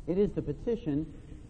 It is the petition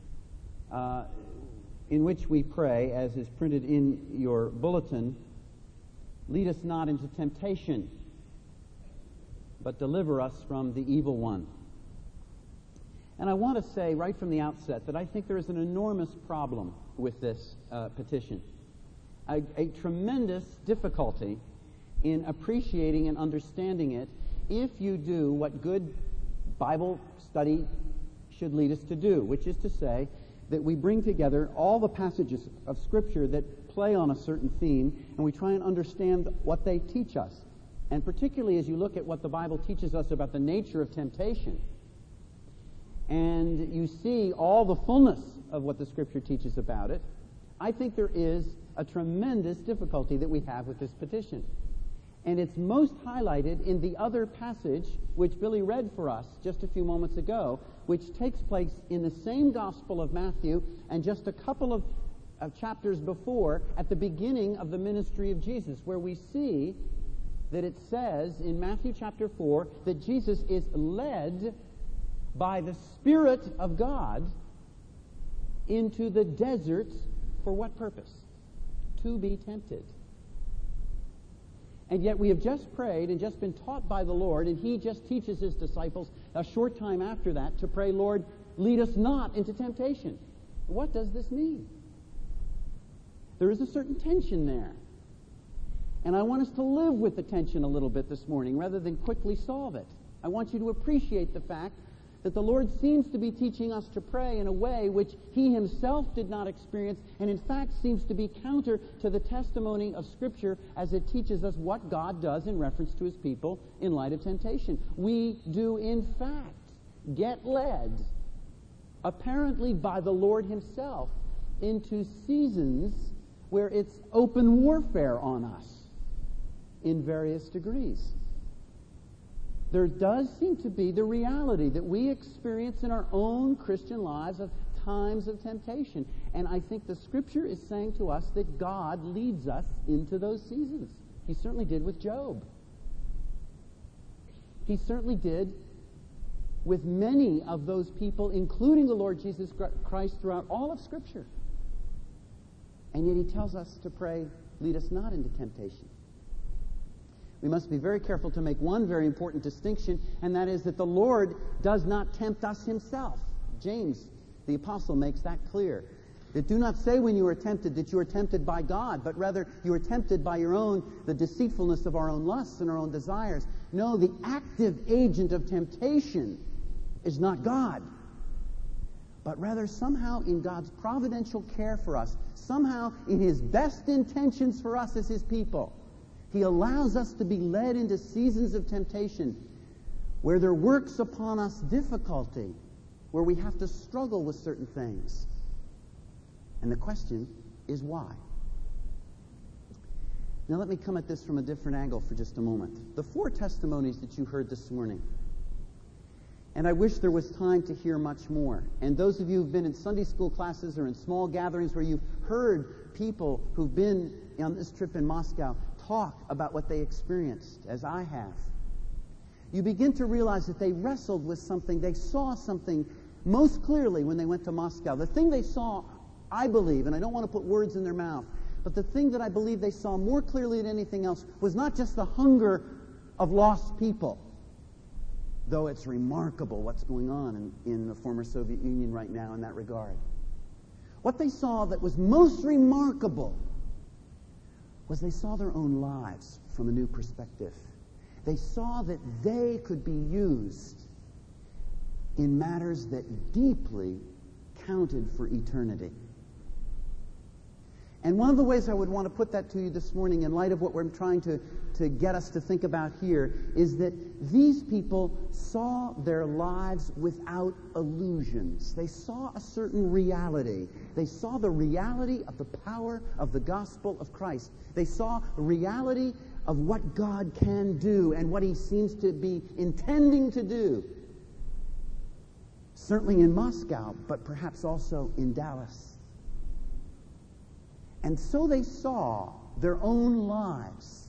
in which we pray, as is printed in your bulletin, "Lead us not into temptation, but deliver us from the evil one." And I want to say right from the outset that I think there is an enormous problem with this petition, a tremendous difficulty in appreciating and understanding it if you do what good Bible study should lead us to do, which is to say that we bring together all the passages of Scripture that play on a certain theme, and we try and understand what they teach us. And particularly as you look at what the Bible teaches us about the nature of temptation, and you see all the fullness of what the Scripture teaches about it, I think there is a tremendous difficulty that we have with this petition. And it's most highlighted in the other passage which Billy read for us just a few moments ago, which takes place in the same Gospel of Matthew and just a couple of chapters before, at the beginning of the ministry of Jesus, where we see that it says in Matthew chapter 4 that Jesus is led by the Spirit of God into the desert for what purpose? To be tempted. And yet we have just prayed and just been taught by the Lord, and He just teaches His disciples a short time after that to pray, "Lord, lead us not into temptation." What does this mean? There is a certain tension there. And I want us to live with the tension a little bit this morning rather than quickly solve it. I want you to appreciate the fact that the Lord seems to be teaching us to pray in a way which He Himself did not experience, and in fact seems to be counter to the testimony of Scripture as it teaches us what God does in reference to His people in light of temptation. We do in fact get led, apparently by the Lord Himself, into seasons where it's open warfare on us in various degrees. There does seem to be the reality that we experience in our own Christian lives of times of temptation. And I think the Scripture is saying to us that God leads us into those seasons. He certainly did with Job. He certainly did with many of those people, including the Lord Jesus Christ, throughout all of Scripture. And yet He tells us to pray, "Lead us not into temptation." We must be very careful to make one very important distinction, and that is that the Lord does not tempt us Himself. James, the apostle, makes that clear. That do not say when you are tempted that you are tempted by God, but rather you are tempted by the deceitfulness of our own lusts and our own desires. No, the active agent of temptation is not God, but rather somehow in God's providential care for us, somehow in His best intentions for us as His people, He allows us to be led into seasons of temptation where there works upon us difficulty, where we have to struggle with certain things. And the question is why? Now let me come at this from a different angle for just a moment. The 4 testimonies that you heard this morning, and I wish there was time to hear much more. And those of you who've been in Sunday school classes or in small gatherings where you've heard people who've been on this trip in Moscow talk about what they experienced, as I have, you begin to realize that they wrestled with something. They saw something most clearly when they went to Moscow. The thing they saw, I believe, and I don't want to put words in their mouth, but the thing that I believe they saw more clearly than anything else was not just the hunger of lost people, though it's remarkable what's going on in the former Soviet Union right now in that regard. What they saw that was most remarkable was they saw their own lives from a new perspective. They saw that they could be used in matters that deeply counted for eternity. And one of the ways I would want to put that to you this morning in light of what we're trying to get us to think about here is that these people saw their lives without illusions. They saw a certain reality. They saw the reality of the power of the gospel of Christ. They saw the reality of what God can do and what He seems to be intending to do. Certainly in Moscow, but perhaps also in Dallas. And so they saw their own lives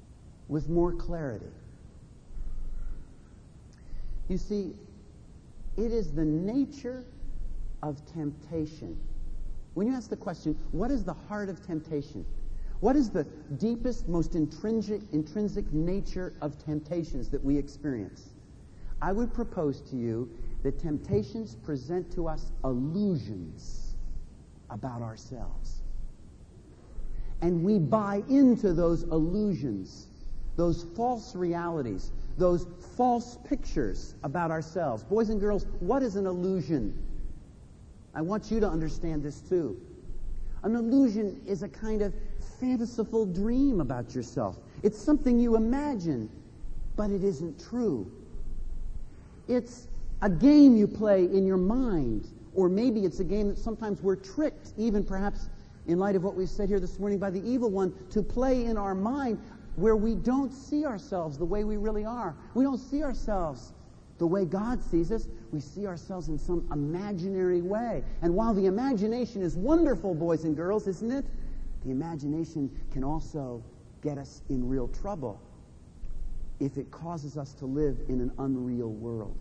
with more clarity. You see, It is the nature of temptation. When you ask the question, what is the heart of temptation? What is the deepest, most intrinsic nature of temptations that we experience? I would propose to you that temptations present to us illusions about ourselves. And we buy into those illusions, those false realities, those false pictures about ourselves. Boys and girls, what is an illusion? I want you to understand this too. An illusion is a kind of fanciful dream about yourself. It's something you imagine, but it isn't true. It's a game you play in your mind, or maybe it's a game that sometimes we're tricked, even perhaps in light of what we've said here this morning, by the evil one, to play in our mind where we don't see ourselves the way we really are. We don't see ourselves the way God sees us. We see ourselves in some imaginary way. And while the imagination is wonderful, boys and girls, isn't it? The imagination can also get us in real trouble if it causes us to live in an unreal world.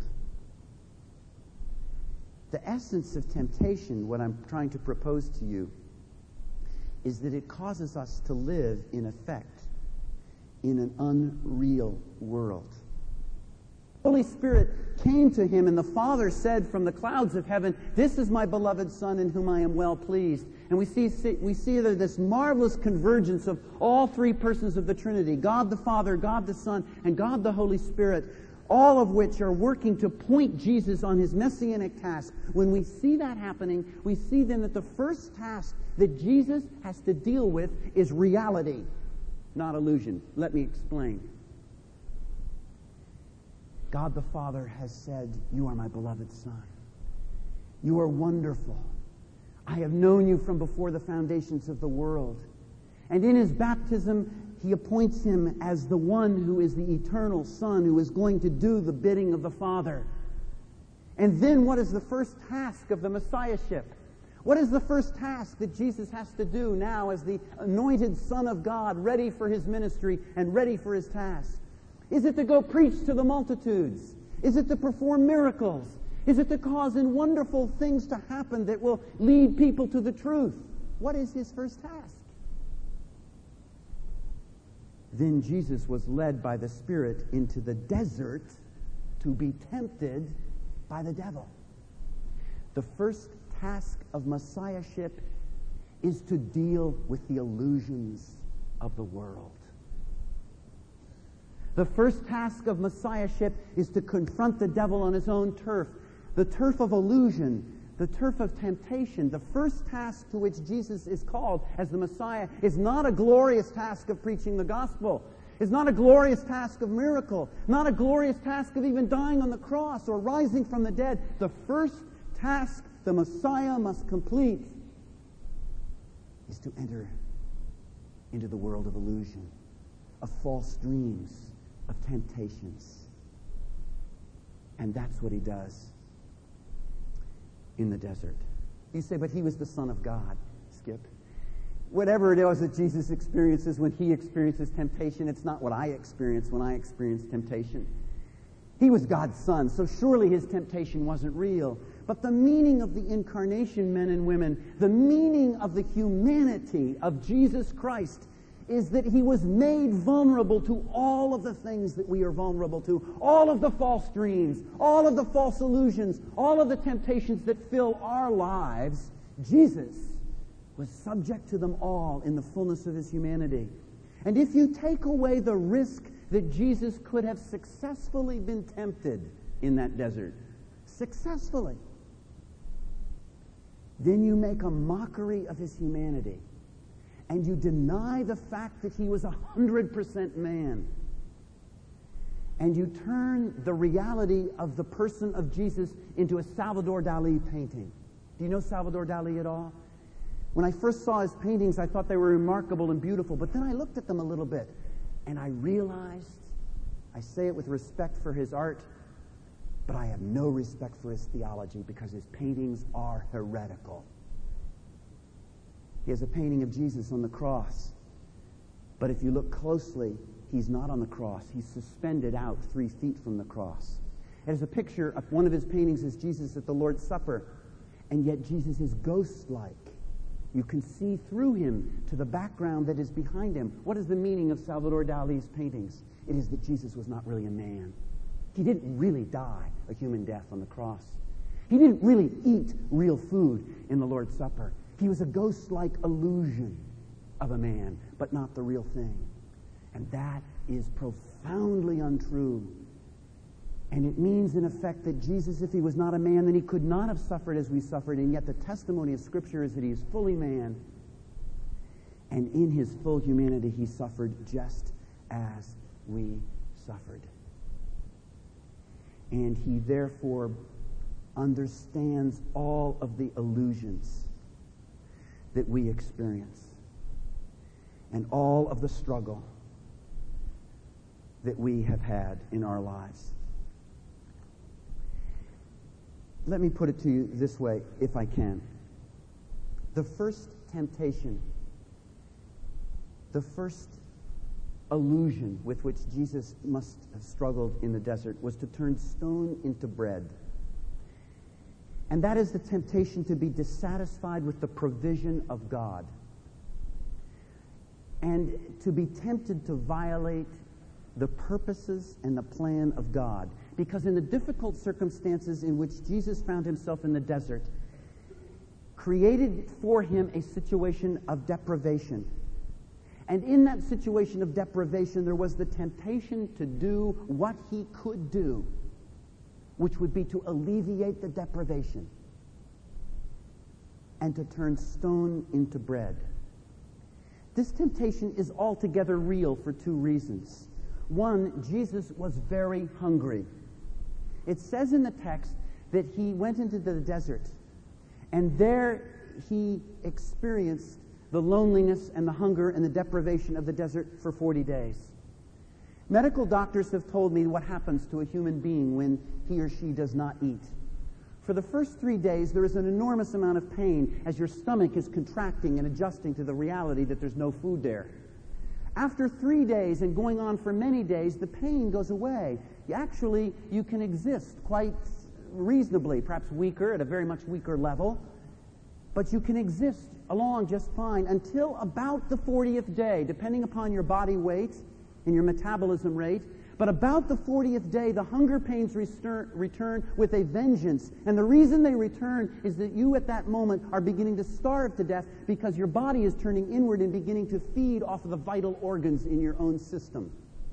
The essence of temptation, what I'm trying to propose to you, is that it causes us to live, in effect, in an unreal world. The Holy Spirit came to him, and the Father said from the clouds of heaven, "This is my beloved Son in whom I am well pleased." And we see that this marvelous convergence of all three persons of the Trinity, God the Father, God the Son, and God the Holy Spirit, all of which are working to point Jesus on his messianic task. When we see that happening, we see then that the first task that Jesus has to deal with is reality, not illusion. Let me explain. God the Father has said, "You are my beloved Son. You are wonderful. I have known you from before the foundations of the world." And in his baptism, he appoints him as the one who is the eternal Son, who is going to do the bidding of the Father. And then what is the first task of the Messiahship? What is the first task that Jesus has to do now as the anointed Son of God, ready for his ministry and ready for his task? Is it to go preach to the multitudes? Is it to perform miracles? Is it to cause wonderful things to happen that will lead people to the truth? What is his first task? Then Jesus was led by the Spirit into the desert to be tempted by the devil. The first task of Messiahship is to deal with the illusions of the world. The first task of Messiahship is to confront the devil on his own turf, the turf of illusion, the turf of temptation. The first task to which Jesus is called as the Messiah is not a glorious task of preaching the gospel. It's not a glorious task of miracle, not a glorious task of even dying on the cross or rising from the dead. The first task the Messiah must complete is to enter into the world of illusion, of false dreams, of temptations. And that's what he does in the desert. You say, but he was the Son of God. Skip. Whatever it is that Jesus experiences when he experiences temptation, it's not what I experience when I experience temptation. He was God's Son, so surely his temptation wasn't real. But the meaning of the incarnation, men and women, the meaning of the humanity of Jesus Christ is that he was made vulnerable to all of the things that we are vulnerable to, all of the false dreams, all of the false illusions, all of the temptations that fill our lives. Jesus was subject to them all in the fullness of his humanity. And if you take away the risk that Jesus could have successfully been tempted in that desert, successfully, then you make a mockery of his humanity. And you deny the fact that he was 100% man. And you turn the reality of the person of Jesus into a Salvador Dali painting. Do you know Salvador Dali at all? When I first saw his paintings, I thought they were remarkable and beautiful. But then I looked at them a little bit, and I realized, I say it with respect for his art, but I have no respect for his theology because his paintings are heretical. He has a painting of Jesus on the cross. But if you look closely, he's not on the cross. He's suspended out 3 feet from the cross. It has a picture of one of his paintings is Jesus at the Lord's Supper, and yet Jesus is ghost-like. You can see through him to the background that is behind him. What is the meaning of Salvador Dali's paintings? It is that Jesus was not really a man. He didn't really die a human death on the cross. He didn't really eat real food in the Lord's Supper. He was a ghost-like illusion of a man, but not the real thing. And that is profoundly untrue. And it means, in effect, that Jesus, if he was not a man, then he could not have suffered as we suffered. And yet the testimony of Scripture is that he is fully man. And in his full humanity, he suffered just as we suffered. And he therefore understands all of the illusions that we experience and all of the struggle that we have had in our lives. Let me put it to you this way, if I can. The first temptation, the first illusion with which Jesus must have struggled in the desert was to turn stone into bread. And that is the temptation to be dissatisfied with the provision of God and to be tempted to violate the purposes and the plan of God. Because in the difficult circumstances in which Jesus found himself in the desert, created for him a situation of deprivation. And in that situation of deprivation, there was the temptation to do what he could do, which would be to alleviate the deprivation and to turn stone into bread. This temptation is altogether real for two reasons. One, Jesus was very hungry. It says in the text that he went into the desert, and there he experienced the loneliness and the hunger and the deprivation of the desert for 40 days. Medical doctors have told me what happens to a human being when he or she does not eat. For the first 3 days, there is an enormous amount of pain as your stomach is contracting and adjusting to the reality that there's no food there. After 3 days and going on for many days, the pain goes away. You can exist quite reasonably, perhaps weaker, at a very much weaker level, but you can exist along just fine until about the 40th day, depending upon your body weight and your metabolism rate. But about the 40th day, the hunger pains return with a vengeance. And the reason they return is that you at that moment are beginning to starve to death because your body is turning inward and beginning to feed off of the vital organs in your own system.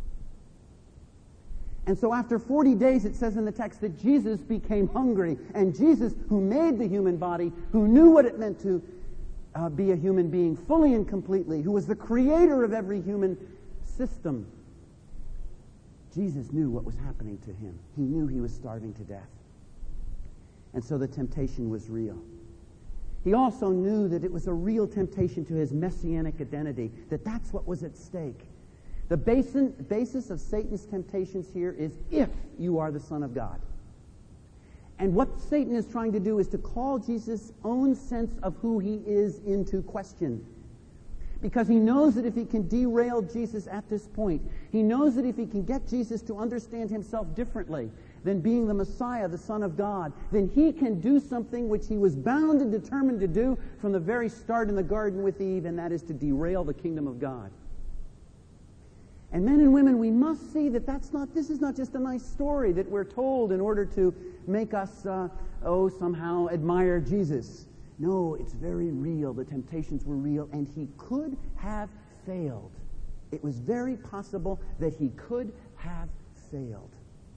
And so after 40 days, it says in the text that Jesus became hungry. And Jesus, who made the human body, who knew what it meant to be a human being fully and completely, who was the creator of every human system, Jesus knew what was happening to him. He knew he was starving to death. And so the temptation was real. He also knew that it was a real temptation to his messianic identity, that that's what was at stake. The basis of Satan's temptations here is if you are the Son of God. And what Satan is trying to do is to call Jesus' own sense of who he is into question. Because he knows that if he can derail Jesus at this point, he knows that if he can get Jesus to understand himself differently than being the Messiah, the Son of God, then he can do something which he was bound and determined to do from the very start in the garden with Eve, and that is to derail the kingdom of God. And men and women, we must see that this is not just a nice story that we're told in order to make us, somehow admire Jesus. No, it's very real. The temptations were real, and he could have failed. It was very possible that he could have failed.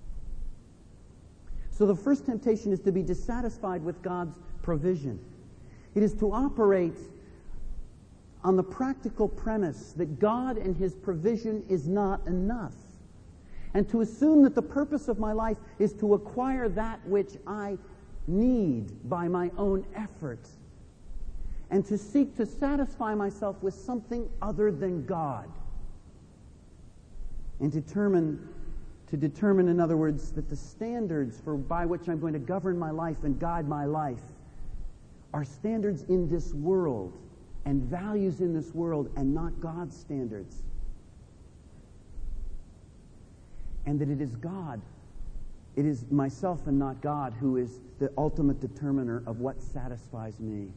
So the first temptation is to be dissatisfied with God's provision. It is to operate on the practical premise that God and his provision is not enough, and to assume that the purpose of my life is to acquire that which I need by my own effort, and to seek to satisfy myself with something other than God, and to determine, in other words, that the standards by which I'm going to govern my life and guide my life are standards in this world and values in this world and not God's standards. And that it is God It is myself and not God who is the ultimate determiner of what satisfies me.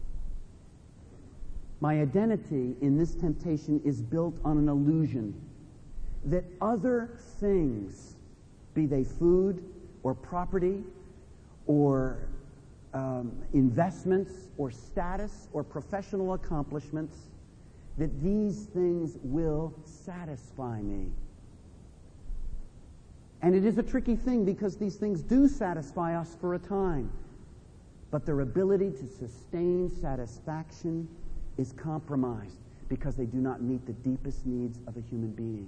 My identity in this temptation is built on an illusion that other things, be they food or property or investments or status or professional accomplishments, that these things will satisfy me. And it is a tricky thing because these things do satisfy us for a time, but their ability to sustain satisfaction is compromised because they do not meet the deepest needs of a human being.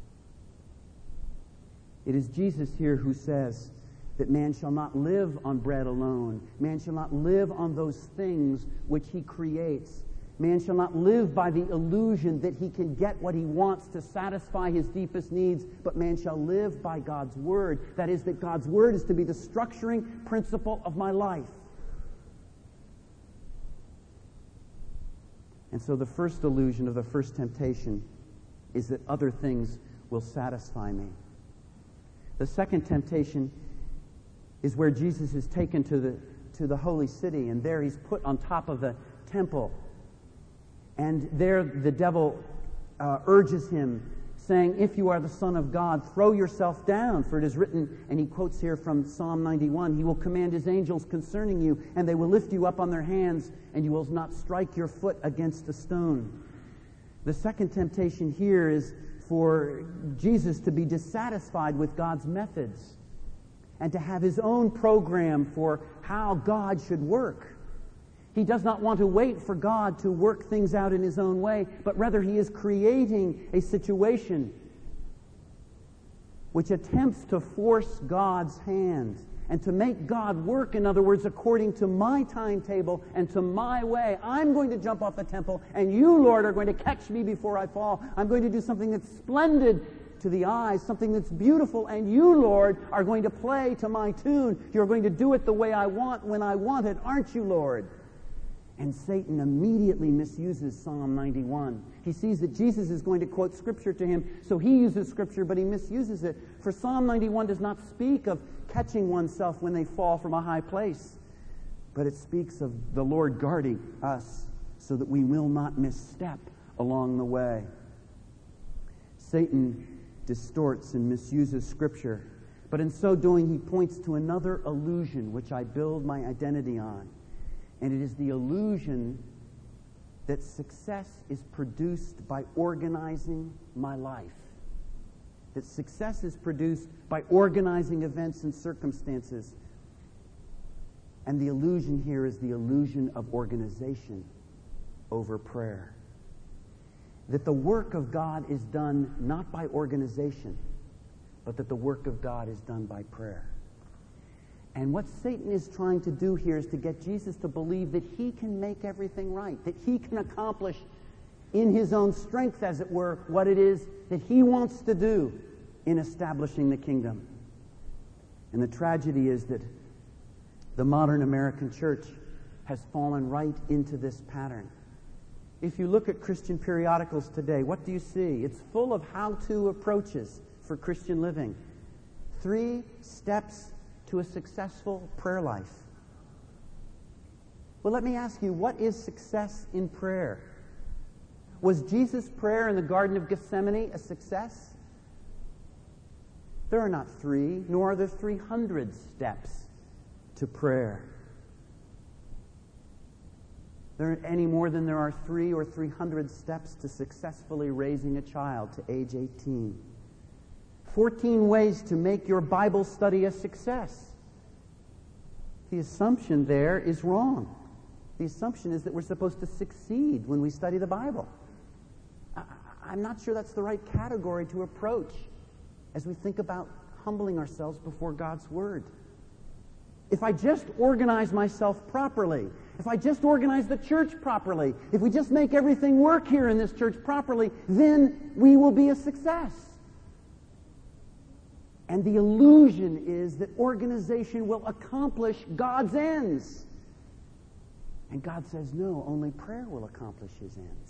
It is Jesus here who says that man shall not live on bread alone. Man shall not live on those things which he creates. Man shall not live by the illusion that he can get what he wants to satisfy his deepest needs, but man shall live by God's Word. That is, that God's Word is to be the structuring principle of my life. And so the first illusion of the first temptation is that other things will satisfy me. The second temptation is where Jesus is taken to the holy city, and there he's put on top of the temple. And there the devil urges him, saying, if you are the Son of God, throw yourself down, for it is written, and he quotes here from Psalm 91, he will command his angels concerning you, and they will lift you up on their hands, and you will not strike your foot against a stone. The second temptation here is for Jesus to be dissatisfied with God's methods and to have his own program for how God should work. He does not want to wait for God to work things out in his own way, but rather he is creating a situation which attempts to force God's hand and to make God work, in other words, according to my timetable and to my way. I'm going to jump off the temple, and you, Lord, are going to catch me before I fall. I'm going to do something that's splendid to the eyes, something that's beautiful, and you, Lord, are going to play to my tune. You're going to do it the way I want, when I want it, aren't you, Lord? And Satan immediately misuses Psalm 91. He sees that Jesus is going to quote Scripture to him, so he uses Scripture, but he misuses it. For Psalm 91 does not speak of catching oneself when they fall from a high place, but it speaks of the Lord guarding us so that we will not misstep along the way. Satan distorts and misuses Scripture, but in so doing he points to another illusion which I build my identity on. And it is the illusion that success is produced by organizing my life. That success is produced by organizing events and circumstances. And the illusion here is the illusion of organization over prayer. That the work of God is done not by organization, but that the work of God is done by prayer. And what Satan is trying to do here is to get Jesus to believe that he can make everything right, that he can accomplish in his own strength, as it were, what it is that he wants to do in establishing the kingdom. And the tragedy is that the modern American church has fallen right into this pattern. If you look at Christian periodicals today, what do you see? It's full of how-to approaches for Christian living. 3 steps to a successful prayer life. Well, let me ask you, what is success in prayer? Was Jesus' prayer in the Garden of Gethsemane a success? There are not 3, nor are there 300 steps to prayer. There are any more than there are 3 or 300 steps to successfully raising a child to age 18. 14 ways to make your Bible study a success. The assumption there is wrong. The assumption is that we're supposed to succeed when we study the Bible. I'm not sure that's the right category to approach as we think about humbling ourselves before God's Word. If I just organize myself properly, if I just organize the church properly, if we just make everything work here in this church properly, then we will be a success. And the illusion is that organization will accomplish God's ends. And God says, no, only prayer will accomplish his ends.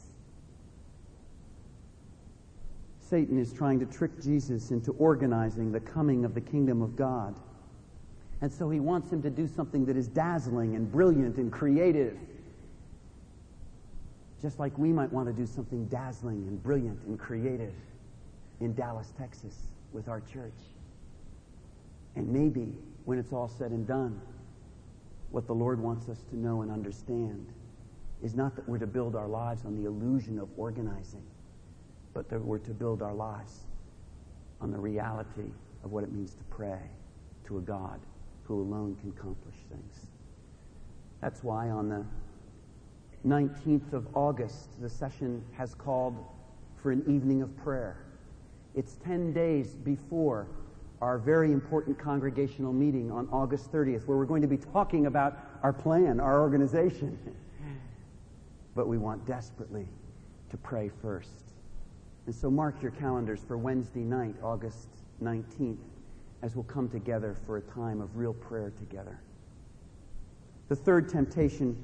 Satan is trying to trick Jesus into organizing the coming of the kingdom of God. And so he wants him to do something that is dazzling and brilliant and creative. Just like we might want to do something dazzling and brilliant and creative in Dallas, Texas, with our church. And maybe, when it's all said and done, what the Lord wants us to know and understand is not that we're to build our lives on the illusion of organizing, but that we're to build our lives on the reality of what it means to pray to a God who alone can accomplish things. That's why on the 19th of August, the session has called for an evening of prayer. It's 10 days before our very important congregational meeting on August 30th, where we're going to be talking about our plan, our organization. But we want desperately to pray first. And so mark your calendars for Wednesday night, August 19th, as we'll come together for a time of real prayer together. The third temptation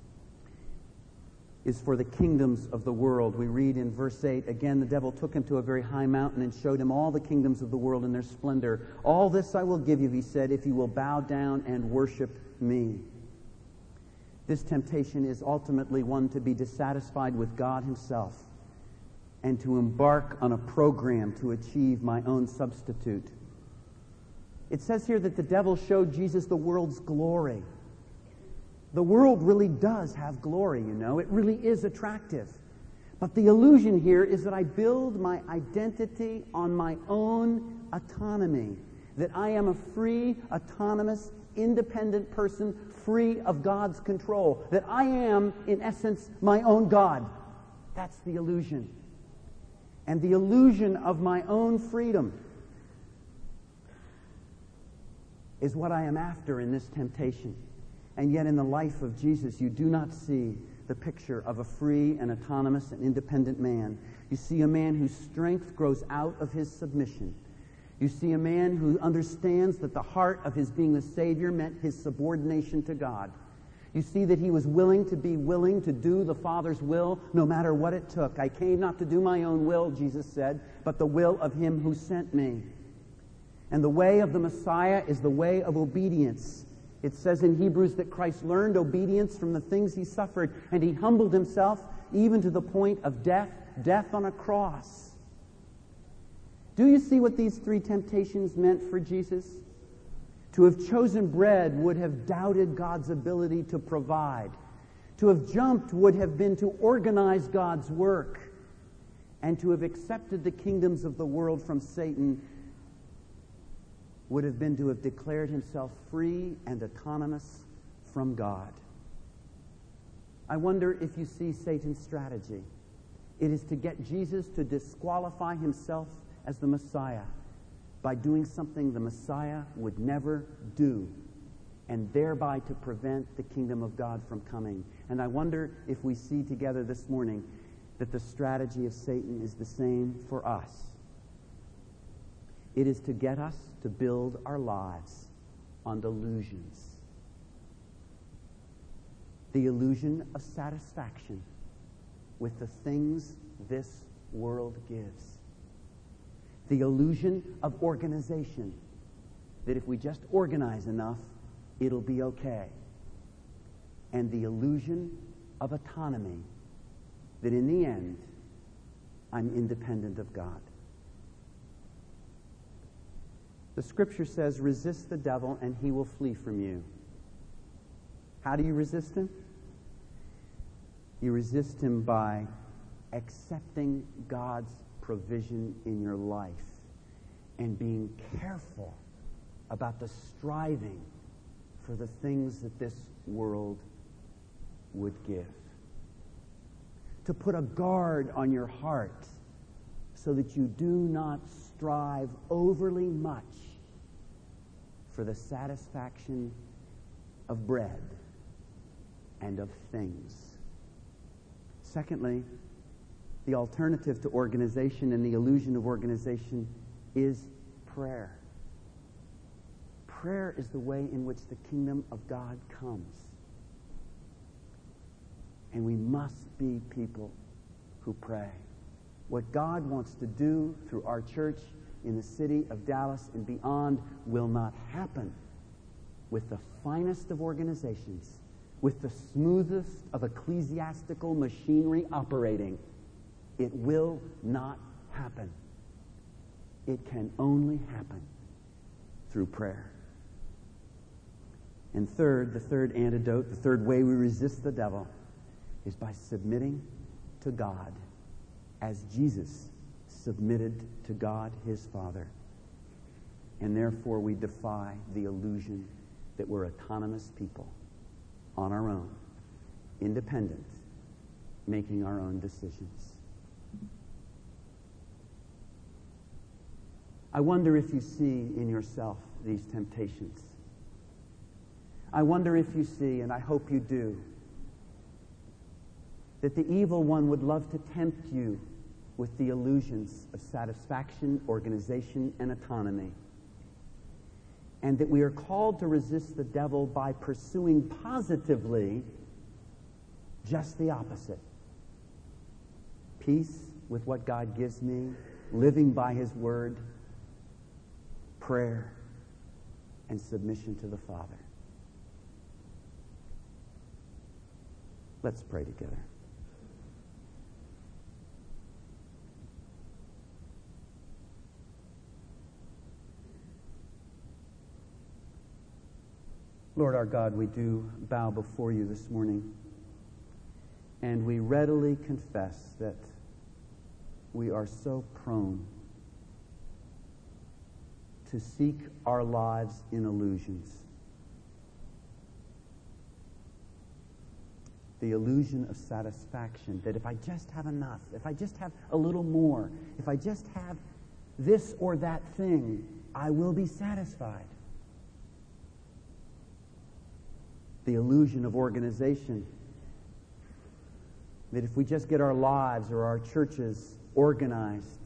is for the kingdoms of the world. We read in verse 8, again, the devil took him to a very high mountain and showed him all the kingdoms of the world in their splendor. All this I will give you, he said, if you will bow down and worship me. This temptation is ultimately one to be dissatisfied with God himself and to embark on a program to achieve my own substitute. It says here that the devil showed Jesus the world's glory. The world really does have glory, you know. It really is attractive. But the illusion here is that I build my identity on my own autonomy, that I am a free, autonomous, independent person, free of God's control, that I am, in essence, my own God. That's the illusion. And the illusion of my own freedom is what I am after in this temptation. And yet in the life of Jesus, you do not see the picture of a free and autonomous and independent man. You see a man whose strength grows out of his submission. You see a man who understands that the heart of his being the Savior meant his subordination to God. You see that he was willing to do the Father's will no matter what it took. I came not to do my own will, Jesus said, but the will of him who sent me. And the way of the Messiah is the way of obedience. It says in Hebrews that Christ learned obedience from the things he suffered, and he humbled himself even to the point of death on a cross. Do you see what these three temptations meant for Jesus? To have chosen bread would have doubted God's ability to provide. To have jumped would have been to organize God's work. And to have accepted the kingdoms of the world from Satan would have been to have declared himself free and autonomous from God. I wonder if you see Satan's strategy. It is to get Jesus to disqualify himself as the Messiah by doing something the Messiah would never do, and thereby to prevent the kingdom of God from coming. And I wonder if we see together this morning that the strategy of Satan is the same for us. It is to get us to build our lives on delusions. The illusion of satisfaction with the things this world gives. The illusion of organization, that if we just organize enough, it'll be okay. And the illusion of autonomy, that in the end, I'm independent of God. The Scripture says, resist the devil and he will flee from you. How do you resist him? You resist him by accepting God's provision in your life and being careful about the striving for the things that this world would give. To put a guard on your heart so that you do not strive overly much for the satisfaction of bread and of things. Secondly, the alternative to organization and the illusion of organization is prayer. Prayer is the way in which the kingdom of God comes. And we must be people who pray. What God wants to do through our church in the city of Dallas and beyond will not happen with the finest of organizations, with the smoothest of ecclesiastical machinery operating. It will not happen. It can only happen through prayer. And third, the third antidote, the third way we resist the devil is by submitting to God as Jesus submitted to God his Father. And therefore we defy the illusion that we're autonomous people on our own, independent, making our own decisions. I wonder if you see in yourself these temptations. I wonder if you see, and I hope you do, that the evil one would love to tempt you with the illusions of satisfaction, organization, and autonomy. And that we are called to resist the devil by pursuing positively just the opposite. Peace with what God gives me, living by his word, prayer, and submission to the Father. Let's pray together. Lord our God, we do bow before you this morning, and we readily confess that we are so prone to seek our lives in illusions. The illusion of satisfaction, that if I just have enough, if I just have a little more, if I just have this or that thing, I will be satisfied. The illusion of organization, that if we just get our lives or our churches organized,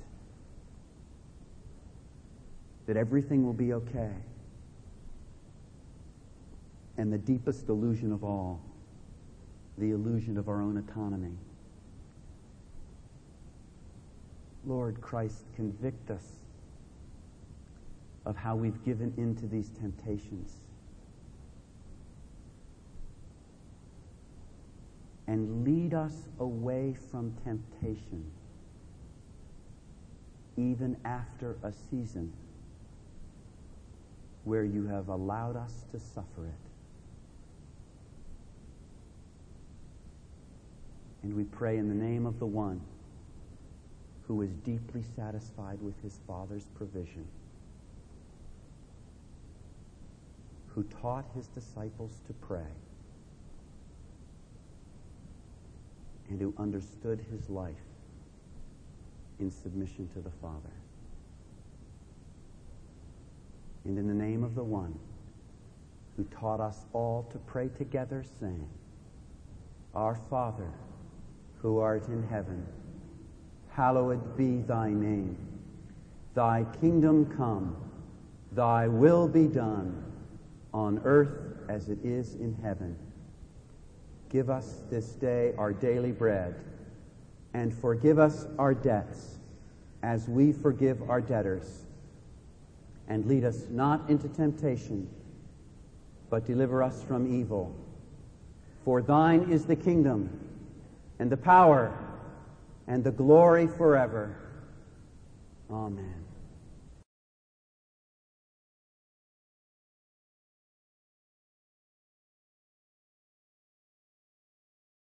that everything will be okay. And the deepest illusion of all, the illusion of our own autonomy. Lord Christ, convict us of how we've given into these temptations. And lead us away from temptation, even after a season where you have allowed us to suffer it. And we pray in the name of the one who is deeply satisfied with his Father's provision, who taught his disciples to pray, and who understood his life in submission to the Father. And in the name of the one who taught us all to pray together, saying, Our Father, who art in heaven, hallowed be thy name. Thy kingdom come, thy will be done, on earth as it is in heaven. Give us this day our daily bread, and forgive us our debts, as we forgive our debtors. And lead us not into temptation, but deliver us from evil. For thine is the kingdom, and the power, and the glory forever. Amen.